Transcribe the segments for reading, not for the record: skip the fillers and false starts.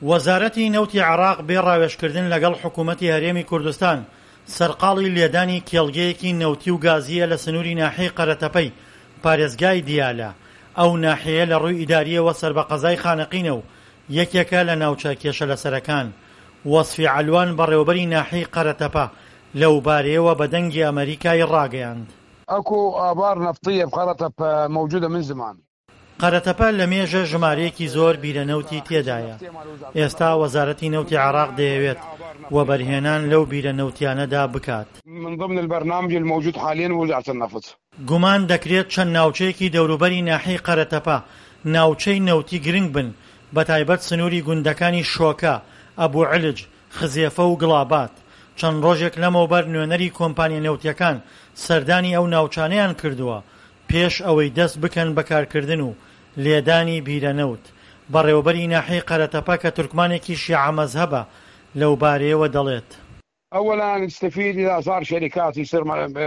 وەزارەتی نەوتی عێراق بێ ڕاوێژکردن لەگەڵ حکوومەتی هەرێمی کوردستان سەرقاڵی لێدانی کێڵگەیەکی نەوتی و گازیە لە سنووری ناحیەی قەرەتەپەی پارێزگای دیالە. ئەو ناحیە لە ڕووی ئیداریەوە سەربەقەزای خانەقینە و یەکێکە لە ناوچە کێشە لەسەرەکان. وەسفی عەلوان بەڕێوەبەری ناحیەی قەرەتەپە لەو بارەیەوە بە دەنگی ئەمریکای ڕاگەیاند. ئەکو ئابار نەفتیە بقەرەتەپە موجودە من زمان. قەرەتەپە لە مێژە ژمارەیەکی زۆر بیرەنەوتی تێدایە. ئێستا وەزارەتی نەوتی عێراق دەیەوێت وەبەرهێنان لەو بیرەنەوتیانەدا بکات. من ضمن البرنامج الموجود حاليا وزارة النفط. گومان دەکرێت چەند ناوچەیەکی دەوروبەری ناحیەی قەرەتەپە ناوچەی نەوتی گرنگ بن، بەتایبەت سنووری گوندەکانی شۆکە، ئەبوو عەلج، خزێفە و گڵابات. چەند ڕۆژێک لەمەوبەر نوێنەری کۆمپانیا نەوتیەکان سەردانی ئەو ناوچانەیان کردووە پێش ئەوەی دەست بکەن بەکارکردن و لێدانی بیرەنەوت. بەڕێوەبەری ناحیەی قەرەتەپە کە تورکمانێکی شیعە مەزهەبە لەو بارەیەوە دەڵێت. أولا نستفيد إذا صار شركات يصير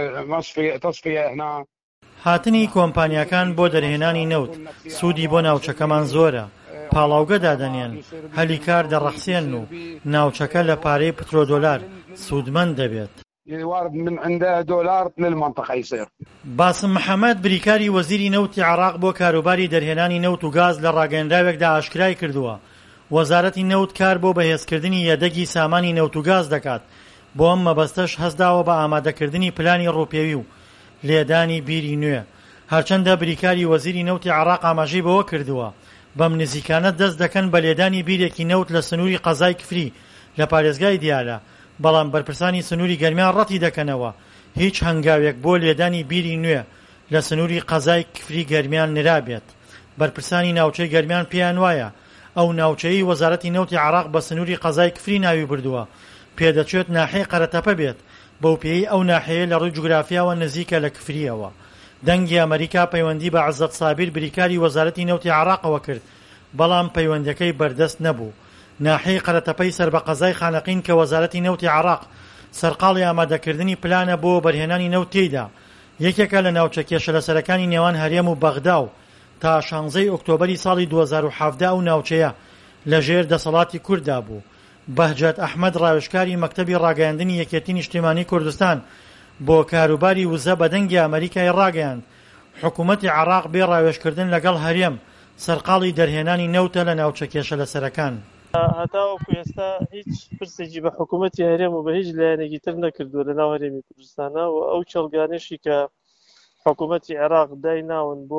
تصفية هنا. هاتنی کۆمپانیاکان بۆ دەرهێنانی نەوت سوودی بۆ ناوچەکەمان زۆرە. پاڵاوگە دادەنێن، هەلی کار دەڕەخسێن و ناوچەکە لە پارەی پترۆدۆلار سوودمەند دەبێت. وارد من عنده دولار للمنطقة يصير. باسم محەممەد بریکاری وەزیری نەوتی عێراق بۆ کاروباری دەرهێنانی نەوت و گاز لە ڕاگەیەندراوێکدا ئاشکرای کردووە وەزارەتی نەوت کار بۆ بەهێزکردنی یەدەگی سامانی نەوت و گاز دەکات. بۆ ئەم مەبەستەش هەستداوە بە ئامادەکردنی پلانی ڕووپێوی و لێدانی بیری نوێ. هەرچەندە بریکاری وەزیری نەوتی عێراق ئاماژەی بەوە کردووە بەم نزیکانە دەست دەکەن بە لێدانی بیرێکی نەوت لە سنووری قەزای کفری لە پارێزگای دیالە، بەڵام بەرپرسانی سنووری گەرمیان ڕەتی دەکەنەوە هیچ هەنگاوێک بۆ لێدانی بیری نوێ لە سنووری قەزای کفری گەرمیان نرابێت. بەرپرسانی ناوچەی گەرمیان پێیان وایە ئەو ناوچەی وەزارەتی نەوتی عێراق بە سنووری قەزای کفری ناوی بردووە پێدەچێت ناحیەی قەرەتەپە بێت، بەو پێی ئەو ناحیەیە لە ڕووی جوگرافیاوە نزیکە لە کفریەوە. دەنگی ئەمریکا پەیوەندی بە عەزەت سابیر بریکاری وەزارەتی نەوتی عێراقەوە کرد، بەڵام پەیوەندەکەی بەردەست نەبوو. ناحیەی قەرەتەپەی سەر بە قەزای خانەقین کە وەزارەتی نەوتی عێراق سەرقاڵی ئامادەکردنی پلانە بۆ بەرهێنانی نەوت تێیدا، یەکێکە لە ناوچە کێشە لەسەرەکانی نێوان هەرێم و بەغدا و تا 16 ئۆکتۆبەری ساڵی 2017 ئەو ناوچەیە لەژێر دەسەڵاتی کورددا بوو. بەهجەت ئەحمەد ڕاوێژکاری مەکتەبی ڕاگەیاندنی یەکێتی نیشتیمانی کوردستان بۆ کاروباری وزە بە دەنگی ئەمریکای ڕاگەیاند حکوومەتی عێراق بێ ڕاوێژکردن لەگەڵ هەرێم سەرقاڵی دەرهێنانی نەوتە لە ناوچە کێشە لەسەرەکان. هەتاوەکو ئێستا هیچ پرسێکی بە حکوومەتی هەرێم و بە هیچ لایەنێکی تر نەکردووە لە ناو هەرێمی کوردستانە و ئەو چەڵگانێشی کە حکوومەتی عێراق دایناون بۆ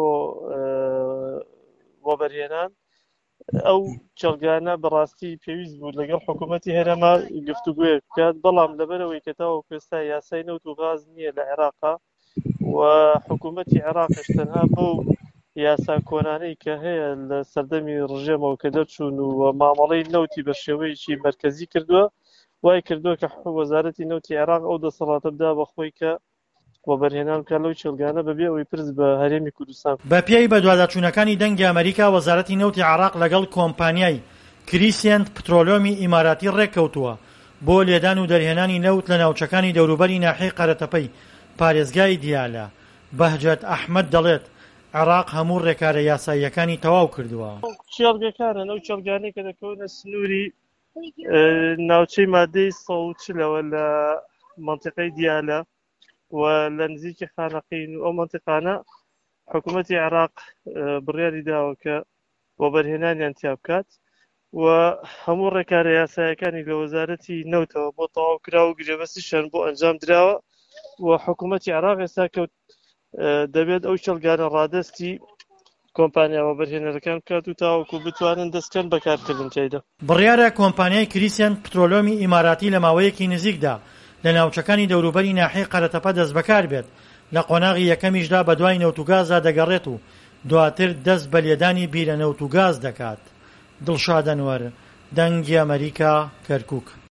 بەرهێنان ئەو چەڵگانە بەڕاستی پێویست بوو لەگەڵ حکوومەتی هەرێما گفتوگوێ بکات، بەڵام لەبەرەوەی کە تاوەکو ئێستا یاسای نەوت و غاز نییە لە عێراقا و حکوومەتی عێراقش تەنها بۆ یاسا کۆنانەی کە هەیە لە سەردەمی ڕژێمەوە کە دەرچوون و مامەڵەی نەوتی بە شێوەیەکی مەرکەزی کردووە، وای کردووە کە وەزارەتی نەوتی عێراق ئەو دەسەڵاتە بدا بەخۆی کە وەبەرهێنان بکات لەو چێلگانە بەبێ ئەوەی پرس بە هەرێمی کوردستان. بە پێی بە دواداچوونەکانی دەنگی ئەمریکا وەزارەتی نەوتی عێراق لەگەڵ کۆمپانیای کریسیەنت پترۆلیۆمی ئیماراتی ڕێککەوتووە بۆ لێدان و دەرهێنانی نەوت لە ناوچەکانی دەوروبەری ناحیەی قەرەتەپەی پارێزگای دیالە. بەهجەت ئەحمەد دەڵێت عێراق هەموو ڕێکارە یاساییەکانی تەواو کردووە. چێڵگەکانن ئەو چێڵگانەی کە دەکەونە سنووری ناوچەی مادەی 140ەوە لە مەنتیقەی دیالە و لە نزیکی خانەقین و ئەو مەنتیقانە حکوومەتی عێراق بڕیاری داوە کە وەبەرهێنانیان تیا بکات و هەموو ڕێکارە یاساییەکانی لە وەزارەتی نەوتەوە بۆ تەواو کراوە و گرێبەستیشان بۆ ئەنجام دراوە و حکوومەتی عێراق ئێستا کەوت دەبێت ئەو چەڵگانە ڕادەستی کۆمپانیا وەبەرهێنەرەکان بکات و تاوەکو بتوانن دەستکەن بەکارکردن تێیدا. بڕیارە کۆمپانیای کریسیەنت پترۆلیۆمی ئیماراتی لە ماوەیەکی نزیکدا لە ناوچەکانی دەوروبەری ناحیەی قەرەتەپە دەست بەکار بێت، لە قۆناغی یەکەمیشدا بە دوای نەوت و گازا دەگەڕێت و دواتر دەست بە لێدانی بیرە نەوت و گاز دەکات. دڵشاد ئەنوەر، دەنگی ئەمریکا، کەرکووک.